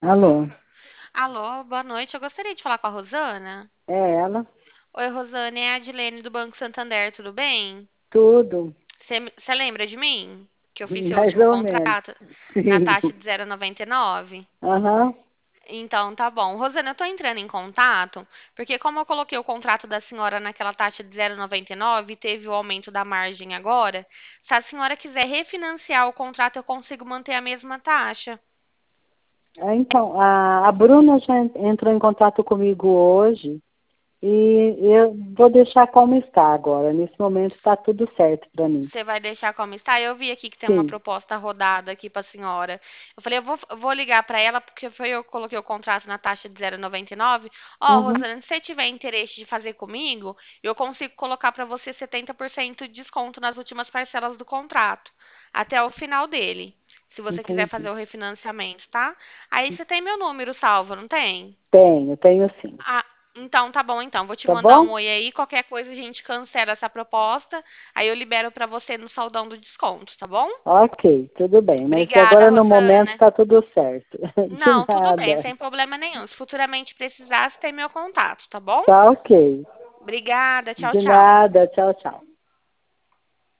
Alô, Alô, boa noite. Eu gostaria de falar com a Rosana. é ela? Oi, Rosana, é a Adilene do Banco Santander, tudo bem? Tudo, Você lembra de mim? Que eu fiz seu mais último ou menos. contrato na Sim. taxa de 0,99? Aham. Então, tá bom. Rosana, eu tô entrando em contato, porque como eu coloquei o contrato da senhora naquela taxa de 0,99 e teve o aumento da margem agora, se a senhora quiser refinanciar o contrato, eu consigo manter a mesma taxa. Então, a Bruna já entrou em contato comigo hoje e eu vou deixar como está agora. Nesse momento está tudo certo para mim. Você vai deixar como está? Eu vi aqui que tem uma Sim. proposta rodada aqui para a senhora. Eu falei, eu vou ligar para ela porque foi eu que coloquei o contrato na taxa de 0,99. Ó, Uhum. Rosana, se você tiver interesse de fazer comigo, eu consigo colocar para você 70% de desconto nas últimas parcelas do contrato, até o final dele, se você quiser fazer Entendi. o refinanciamento, tá? Aí você tem meu número salvo, não tem? Tenho sim. Ah, então tá bom então. Vou te Tá mandar um bom? oi aí, qualquer coisa a gente cancela essa proposta, aí eu libero pra você no saldão do desconto, tá bom? Ok, tudo bem. Mas Obrigada, agora no momento Rosana. está tudo certo. De Não, tudo bem, nada. sem problema nenhum. Se futuramente precisar, você tem meu contato, tá bom? Tá ok. Obrigada, tchau, De tchau. nada. Tchau, tchau.